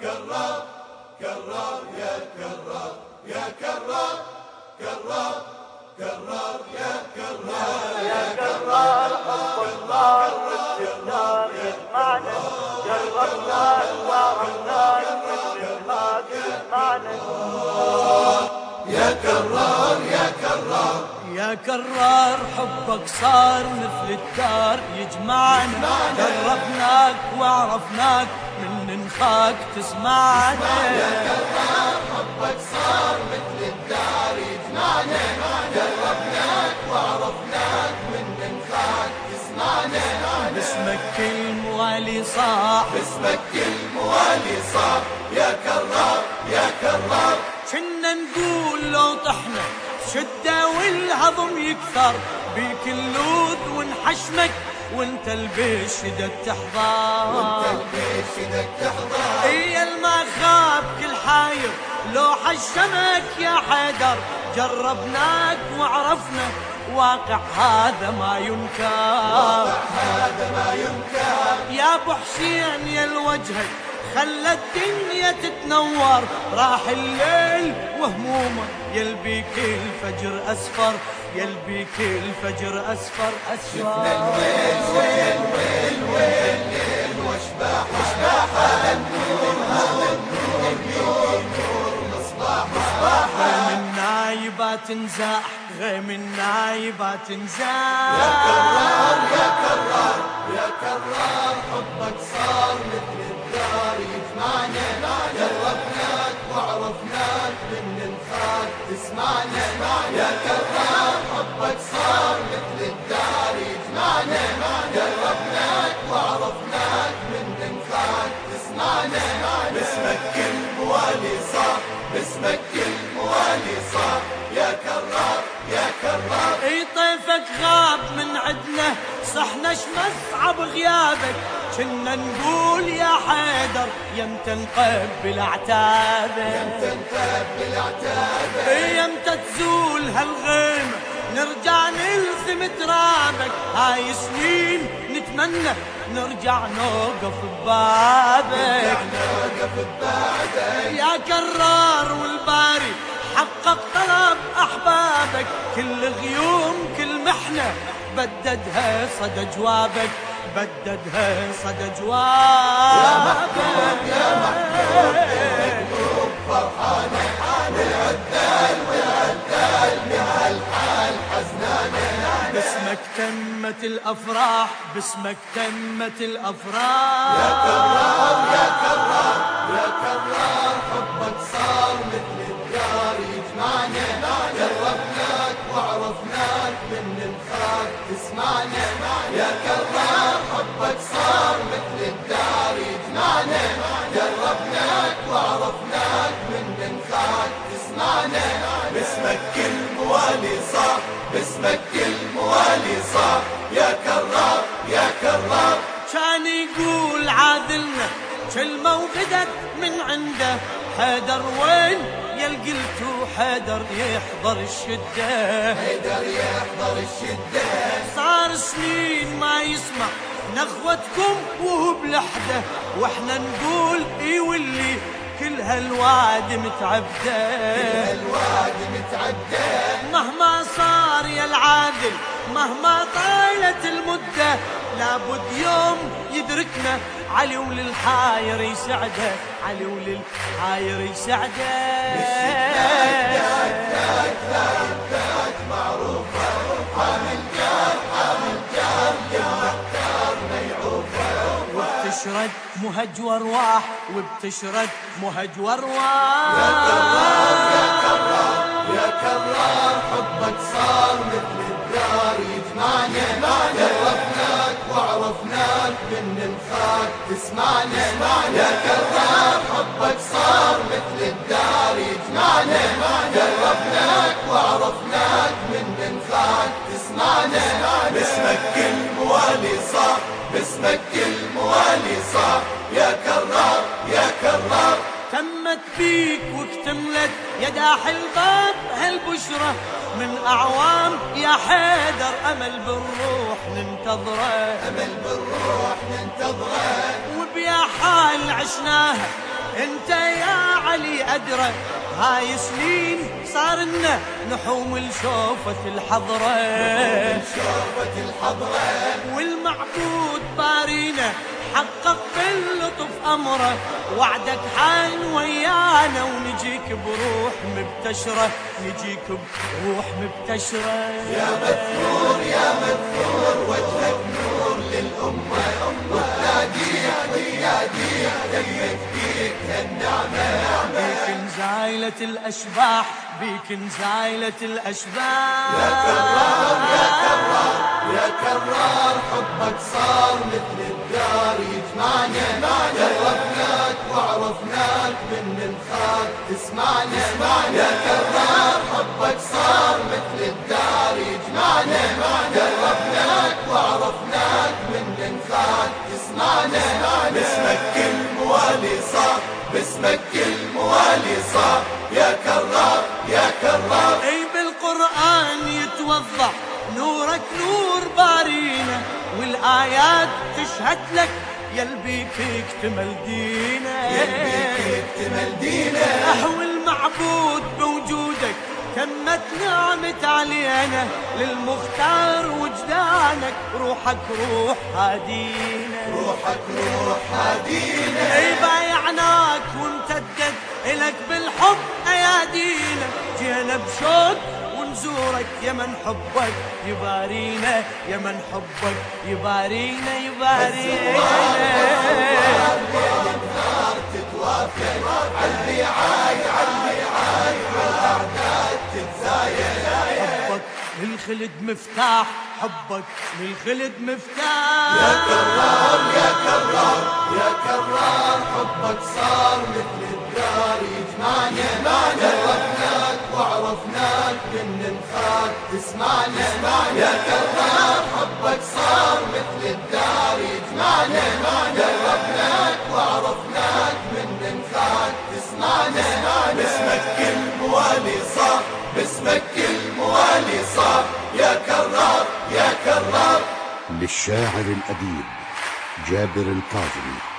كرار كرار يا كرار يا كرار كرار كرار يا كرار يا كرار حبك صار باستهتار يجمعنا جربناك وعرفناك مثل الهاد يجمعنا يا كرار يا كرار يا كرار حبك صار مثل الدار يجمعنا جربناك وعرفناك من نخاك تسمعنا يا كرار حبك صار مثل الدار يجمعنا جربناك وعرفناك من نخاك تسمعنا باسمك كل موالي صاح باسمك كل موالي صاح يا كرار يا كرار كنا نقول لو طحنا شدة والهضم يكثر بيك اللوذ ونحشمك وانت البشدك تحضر وانت البشدك تحضر اي الما خاب كل حاير لو حشمك يا حيدر جربناك وعرفنا واقع هذا ما ينكر هذا ما ينكر يا ابو حسين يا الوجهك خلى الدنيا تتنور راح الليل وهمومه يلبيك الفجر أسفر يلبيك الفجر أسفر شفنا الويل ويل ويل ويل ليل واشباح هذا النور نور مصباح غيم النايبات انزاح غيم النايبات انزاح يا كرار يا كرار يا كرار حبك صار مثل الدار يجمعنا جربناك وعرفناك من نخاك تسمعنا يا كرار حبك صار مثل الدار يجمعنا جربناك وعرفناك من نخاك تسمعنا باسمك كل موالي صار باسمك كل موالي صار يا كرار يا كرار اي طيفك غاب من عدنا صحنا شمصعب غيابك كنا نقول يا حيدر يمتى نقبل اعتابك يمتى نقبل اعتابك يمتى تزول هالغيمة نرجع نلثم ترابك هاي سنين نتمنى نرجع نوقف ببابك نوقف ببابك يا كرار والباري حقق طلب أحبابك كل غيوم كل محنة بددها صدى جوابك بددها صدى جوابك يا محبوب قلوب فرحانة والعدال والعدال بهالحال حزنانة باسمك تمت الأفراح باسمك تمت الأفراح يا كرار يا كرار يا كرار حبك صار مثل الدار يجمعنا جربناك وعرفناك من نخاك تسمعنا يا كرار حبك صار مثل الدار يجمعنا جربناك وعرفناك من نخاك تسمعنا باسمك كل موالي صار باسمك كل موالي صار يا كرار يا كرار كان يقول عادلنا كلمة وغدت من عنده حيدر وين يلقلتو حيدر يحضر الشدة حيدر يحضر الشدة صار سنين ما يسمع نخوتكم وهو بلحده واحنا نقول اي واللي كل هالواد متعبده الواد متعدى مهما صار يا العادل مهما طالت المدة لابد يوم يدركنا علي وللحاير يسعده علي وللحاير يسعده الداك معروفة حامل جار كلمة ميعوفة وبتشرد مهج وارواح وبتشرد مهج وارواح يا كرار يا كرار يا كرار حبك صار مثل الدار يجمعنا جربناك وعرفناك من نخاك تسمعنا يا كرار حبك صار مثل الدار يجمعنا جربناك وعرفناك من نخاك تسمعنا باسمك كل موالي صار باسمك كل موالي صار يا كرار يا كرار تمت بيك واكتملت يا داح الباب هالبشرة من أعوام يا حيدر أمل بالروح ننتظره أمل بالروح ننتظره وبيا حال عشناها انت يا علي أدرى، هاي سنين صار لنا نحوم الشوفة الحضرة، والمعبود بارينا حقق باللطف أمره، وعدك حان ويانا ونجيك بروح مبتشرة، نجيك بروح مبتشرة. يا مذكور يا مذكور وجهك نور للأمة، وتناديك وياديك دمك فيك هالنعمة، بيك انزايلة الأشباح، بيك انزايلة الأشباح. يا كرار يا كرار يا كرار حبك صار مثل الدار يجمعنا، جربناك وعرفناك من الخاك تسمعنا، يا كرار حبك صار مثل الدار يجمعنا، جربناك وعرفناك من الخاك تسمعنا، باسمك الموالي صار، باسمك الموالي صار، يا كرار يا كرار. اي بالقرآن يتوضح نورك نور بارينا، والآيات تشهد لك يلبي فيك تمل دينا، يلبي فيك تمل دينا، أحوى المعبود بوجودك تمت نعمة علينا، للمختار وجدانك روحك روح هادينا، روحك روح هادينا، اي بايعناك وامتدت الك بالحب ايادينا، جينا بشوق ونزورك يا من حبك يبارينا، يا من حبك يبارينا يبارينا. النار تتوافق عالبيعاي عالبيعاي والاعداد تتزايد، حبك للخلد مفتاح، حبك للخلد مفتاح. يا كرار يا كرار يا كرار حبك صار مثل الدار يجمعنا، جربناك وعرفناك من الخاك تسمعنا، يا كرار حبك صار مثل الدار يجمعنا، جربناك وعرفناك من الخاك تسمعنا، باسمك الموالي صار، باسمك الموالي صار، يا كرار يا كرار. للشاعر الأديب جابر الكاظمي.